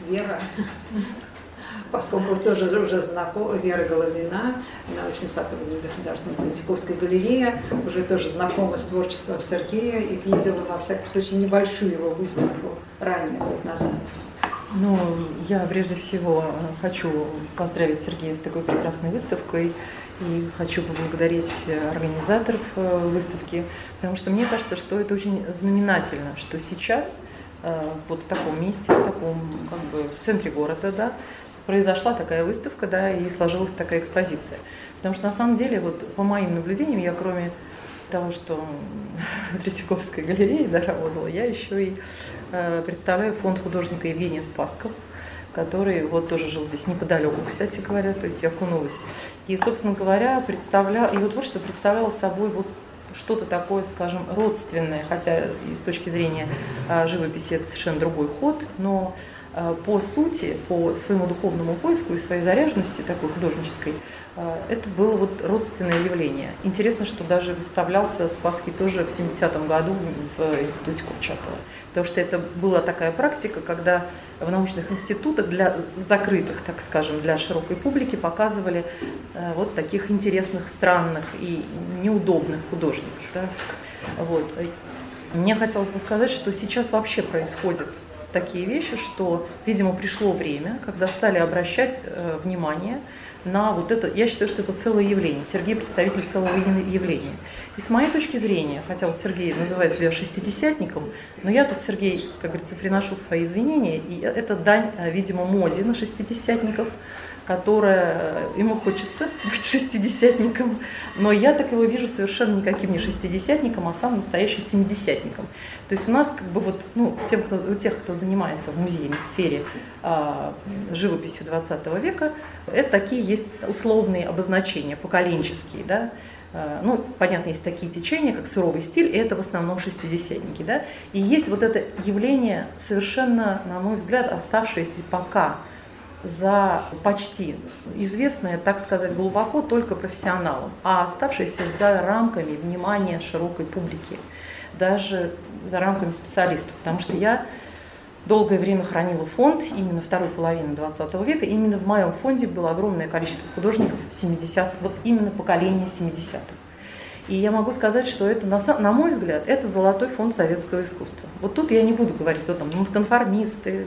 Вера, поскольку тоже уже знакома, Вера Головина, научный сотрудник Государственной Третьяковской галереи, уже тоже знакома с творчеством Сергея и видела, во всяком случае, небольшую его выставку ранее, год назад. Ну, я прежде всего хочу поздравить Сергея с такой прекрасной выставкой и хочу поблагодарить организаторов выставки, потому что мне кажется, что это очень знаменательно, что сейчас вот в таком месте, в таком как бы в центре города, да, произошла такая выставка, да, и сложилась такая экспозиция. Потому что на самом деле, вот по моим наблюдениям, я кроме того, что в Третьяковской галерее, да, работала, я еще и представляю фонд художника Евгения Спасского, который вот тоже жил здесь неподалеку, кстати говоря, то есть я окунулась. И, собственно говоря, его творчество представляло собой вот что-то такое, скажем, родственное, хотя и с точки зрения живописи это совершенно другой ход, но по сути, по своему духовному поиску и своей заряженности такой художнической, это было вот родственное явление. Интересно, что даже выставлялся Спасский тоже в 70-м году в институте Курчатова, потому что это была такая практика, когда в научных институтах, для закрытых, так скажем, для широкой публики показывали вот таких интересных, странных и неудобных художников. Да? Вот. Мне хотелось бы сказать, что сейчас вообще происходит такие вещи, что, видимо, пришло время, когда стали обращать внимание на вот это. Я считаю, что это целое явление. Сергей представитель целого явления. И с моей точки зрения, хотя вот Сергей называет себя шестидесятником, но я тут, Сергей, как говорится, приношу свои извинения, и это дань, видимо, моде на шестидесятников, которая ему хочется быть шестидесятником, но я так его вижу совершенно никаким не шестидесятником, а самым настоящим семидесятником. То есть у нас как бы вот, ну, у тех, кто занимается в музейной сфере живописью 20 века, это такие есть условные обозначения, поколенческие, да. Ну, понятно, есть такие течения, как суровый стиль, и это в основном шестидесятники, да. И есть вот это явление совершенно, на мой взгляд, оставшееся пока за почти известное, так сказать, глубоко только профессионалам, а оставшиеся за рамками внимания широкой публики, даже за рамками специалистов. Потому что я долгое время хранила фонд именно второй половины 20 века. Именно в моем фонде было огромное количество художников 70-х, вот именно поколения 70-х. И я могу сказать, что это, на мой взгляд, это золотой фонд советского искусства. Вот тут я не буду говорить, что там конформисты,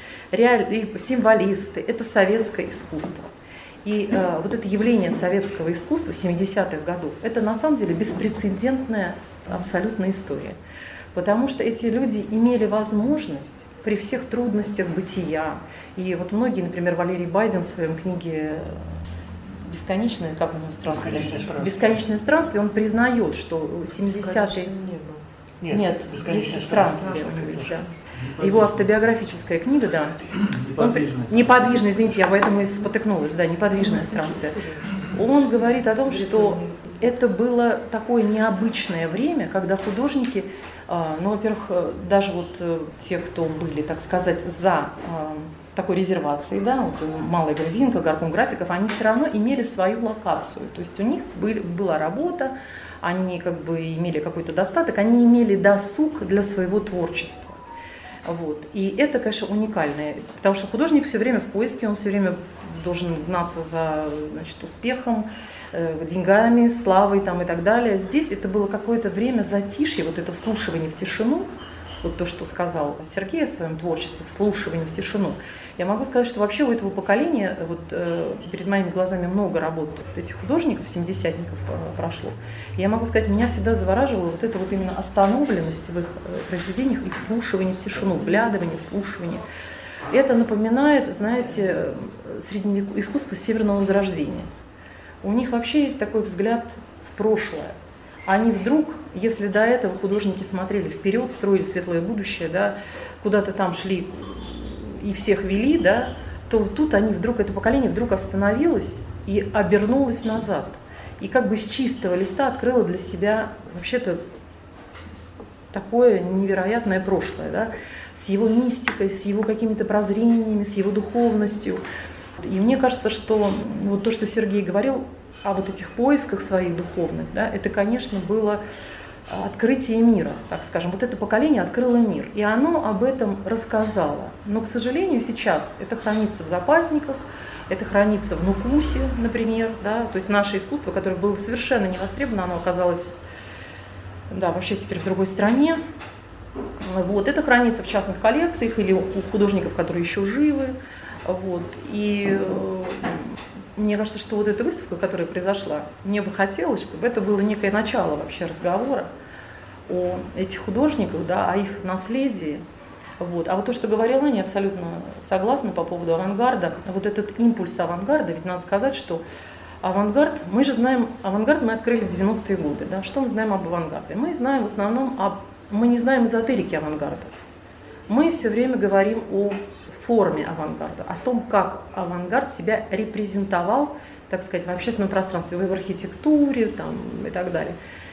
символисты, это советское искусство. И вот это явление советского искусства 70-х годов, это на самом деле беспрецедентная абсолютная история. Потому что эти люди имели возможность при всех трудностях бытия, и вот многие, например, Валерий Байден в своем книге «Бесконечное, как у него странствие? Бесконечное странствие», он признает, что 70-е... Нет, бесконечное странствие у него есть, да. Его автобиографическая книга, да. Неподвижное, извините, я поэтому и спотыкнулась, да, «Неподвижное странствие». Он говорит о том, что это было такое необычное время, когда художники, ну, во-первых, даже вот те, кто были, так сказать, за такой резервацией, да, вот Малая Грузинка, Горком графиков, они все равно имели свою локацию, то есть у них была работа, они как бы имели какой-то достаток, они имели досуг для своего творчества. Вот. И это, конечно, уникальное, потому что художник все время в поиске, он все время должен гнаться за, значит, успехом, деньгами, славой там, и так далее. Здесь это было какое-то время затишья, вот это вслушивание в тишину, вот то, что сказал Сергей о своем творчестве, вслушивание в тишину. Я могу сказать, что вообще у этого поколения, вот перед моими глазами много работ этих художников, семидесятников прошло. Я могу сказать, меня всегда завораживала вот эта вот именно остановленность в их произведениях, их вслушивание в тишину, вглядывание, вслушивание. Это напоминает, знаете, искусство Северного Возрождения. У них вообще есть такой взгляд в прошлое. Они вдруг, если до этого художники смотрели вперед, строили светлое будущее, да, куда-то там шли и всех вели, да, то тут они вдруг, это поколение вдруг остановилось и обернулось назад. И как бы с чистого листа открыло для себя вообще-то такое невероятное прошлое, да, с его мистикой, с его какими-то прозрениями, с его духовностью. И мне кажется, что вот то, что Сергей говорил о вот этих поисках своих духовных, да, это, конечно, было открытие мира, так скажем. Вот это поколение открыло мир, и оно об этом рассказало. Но, к сожалению, сейчас это хранится в запасниках, это хранится в Нукусе, например, да, то есть наше искусство, которое было совершенно не востребовано, оно оказалось, да, вообще теперь в другой стране. Вот, это хранится в частных коллекциях или у художников, которые еще живы. Вот, и мне кажется, что вот эта выставка, которая произошла, мне бы хотелось, чтобы это было некое начало вообще разговора о этих художниках, да, о их наследии. Вот. А вот то, что говорила Аня, абсолютно согласна по поводу авангарда. Вот этот импульс авангарда, ведь надо сказать, что авангард, мы же знаем, авангард мы открыли в 90-е годы. Да? Что мы знаем об авангарде? Мы знаем в основном мы не знаем эзотерики авангарда. Мы все время говорим о форме авангарда, о том, как авангард себя репрезентовал, так сказать, в общественном пространстве, в архитектуре там, и так далее.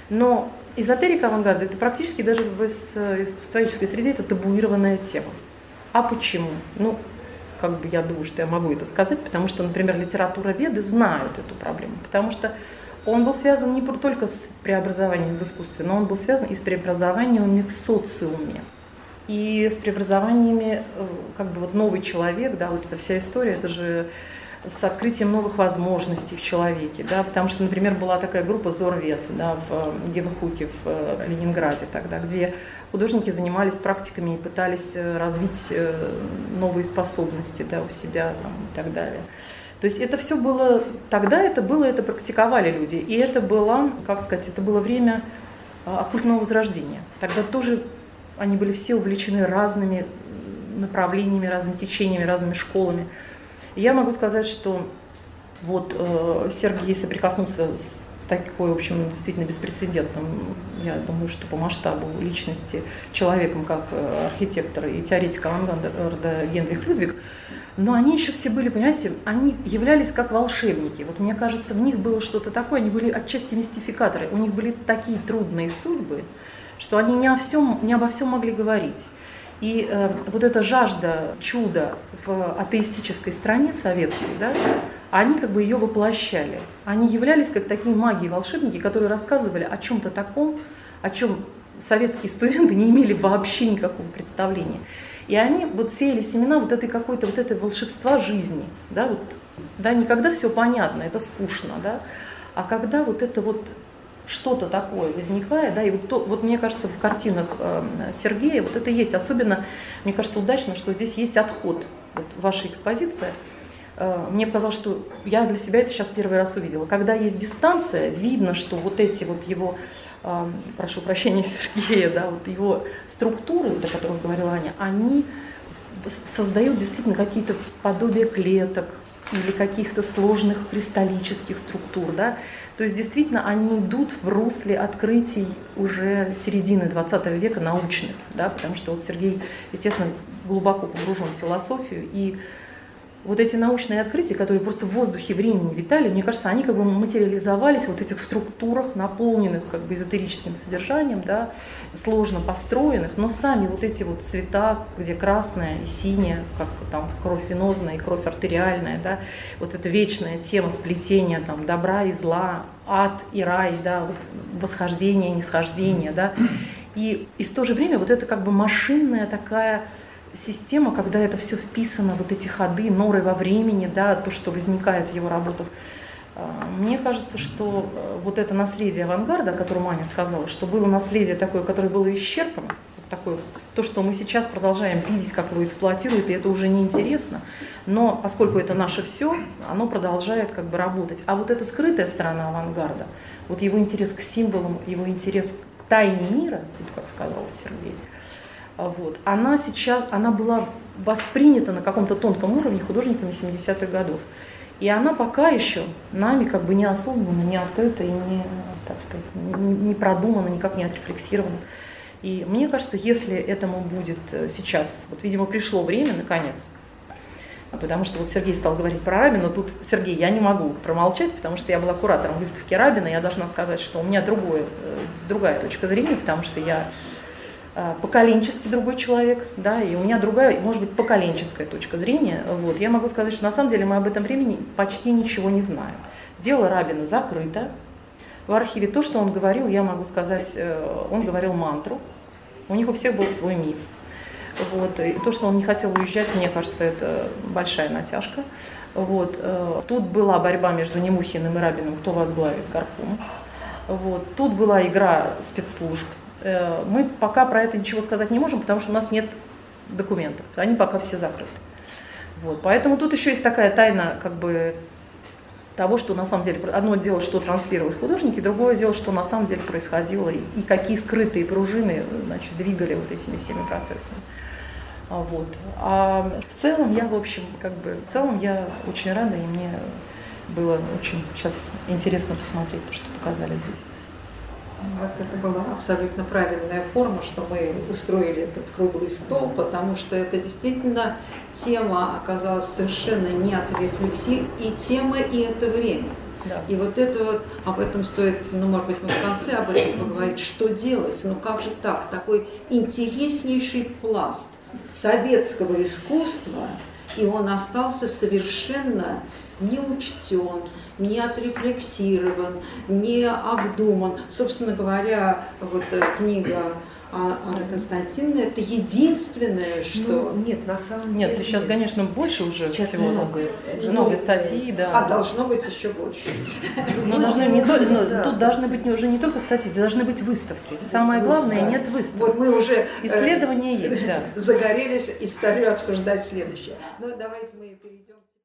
Но эзотерика авангарда – это практически даже в искусствоведческой среде это табуированная тема. А почему? Ну, как бы я думаю, что я могу это сказать, потому что, например, литературоведы знают эту проблему, потому что он был связан не только с преобразованием в искусстве, но он был связан и с преобразованиями в социуме. И с преобразованиями, как бы вот новый человек, да, вот эта вся история, это же с открытием новых возможностей в человеке, да, потому что, например, была такая группа Зорвет, да, в Генхуке, в Ленинграде тогда, где художники занимались практиками и пытались развить новые способности, да, у себя там, и так далее. То есть это все было, тогда это практиковали люди, и это было, как сказать, это было время оккультного возрождения. Тогда тоже они были все увлечены разными направлениями, разными течениями, разными школами. И я могу сказать, что вот Сергей соприкоснулся с такой, в общем, действительно беспрецедентным, я думаю, что по масштабу личности человеком, как архитектор и теоретик авангарда Генрих Людвиг. Но они еще все были, понимаете, они являлись как волшебники. Вот мне кажется, в них было что-то такое, они были отчасти мистификаторы. У них были такие трудные судьбы, что они не обо всем могли говорить. И вот эта жажда чуда в атеистической стране советской, да, они как бы ее воплощали. Они являлись как такие маги-волшебники, которые рассказывали о чем-то таком, о чем советские студенты не имели вообще никакого представления. И они вот сеяли семена вот этой какой-то вот этой волшебства жизни, да, вот, да, не когда все понятно, это скучно, да, а когда вот это вот что-то такое возникает, да, и вот мне кажется, в картинах Сергея вот это есть. Особенно, мне кажется, удачно, что здесь есть отход. Вот ваша экспозиция. Мне показалось, что я для себя это сейчас первый раз увидела. Когда есть дистанция, видно, что вот эти вот его, прошу прощения, Сергея, да, вот его структуры, о которых говорила Аня, они создают действительно какие-то подобия клеток или каких-то сложных кристаллических структур, да. То есть действительно они идут в русле открытий уже середины 20 века научных, да, потому что вот Сергей, естественно, глубоко погружен в философию, и вот эти научные открытия, которые просто в воздухе времени витали, мне кажется, они как бы материализовались в вот этих структурах, наполненных как бы эзотерическим содержанием, да, сложно построенных, но сами вот эти вот цвета, где красное и синее, как там кровь венозная и кровь артериальная, да, вот эта вечная тема сплетения там добра и зла, ад и рай, да, вот восхождение, нисхождение, да, и в то же время вот это как бы машинная такая система, когда это все вписано, вот эти ходы, норы во времени, да, то, что возникает в его работах. Мне кажется, что вот это наследие авангарда, о котором Аня сказала, что было наследие такое, которое было исчерпано, такое, то, что мы сейчас продолжаем видеть, как его эксплуатируют, и это уже неинтересно, но поскольку это наше все, оно продолжает как бы работать. А вот эта скрытая сторона авангарда, вот его интерес к символам, его интерес к тайне мира, вот как сказал Сергей, вот, она была воспринята на каком-то тонком уровне художниками 70-х годов. И она пока еще нами как бы не осознанно, не открыта и не, так сказать, не продумана, никак не отрефлексирована. И мне кажется, если этому будет сейчас, вот, видимо, пришло время, наконец, потому что вот Сергей стал говорить про Рабина, тут, Сергей, я не могу промолчать, потому что я была куратором выставки Рабина, я должна сказать, что у меня другая точка зрения, потому что я поколенческий другой человек, да, и у меня другая, может быть, поколенческая точка зрения. Вот. Я могу сказать, что на самом деле мы об этом времени почти ничего не знаем. Дело Рабина закрыто, в архиве то, что он говорил, я могу сказать, он говорил мантру. У них у всех был свой миф. Вот. И то, что он не хотел уезжать, мне кажется, это большая натяжка. Вот. Тут была борьба между Немухиным и Рабиным, кто возглавит горком. Вот. Тут была игра спецслужб. Мы пока про это ничего сказать не можем, потому что у нас нет документов. Они пока все закрыты. Вот. Поэтому тут еще есть такая тайна, как бы, того, что на самом деле, одно дело, что транслировали художники, другое дело, что на самом деле происходило, и какие скрытые пружины, значит, двигали вот этими всеми процессами. Вот. А в целом я, в общем, в целом я очень рада, и мне было очень сейчас интересно посмотреть то, что показали здесь. Вот это была абсолютно правильная форма, что мы устроили этот круглый стол, потому что это действительно тема оказалась совершенно не от рефлексии, и тема, и это время. Да. И вот это вот, об этом стоит, может быть, мы в конце об этом поговорить, что делать, как же так, такой интереснейший пласт советского искусства, и он остался совершенно не учтен, не отрефлексирован, не обдуман. Собственно говоря, вот книга Анны Константиновны — это единственное, что... Нет, на самом деле... Нет, сейчас, конечно, больше уже сейчас всего. Много статей, да. А должно быть еще больше. Но тут должны быть уже не только статьи, должны быть выставки. Самое главное, нет выставок. Вот мы уже исследования есть, да. Загорелись и стали обсуждать следующее. Но давайте мы перейдем.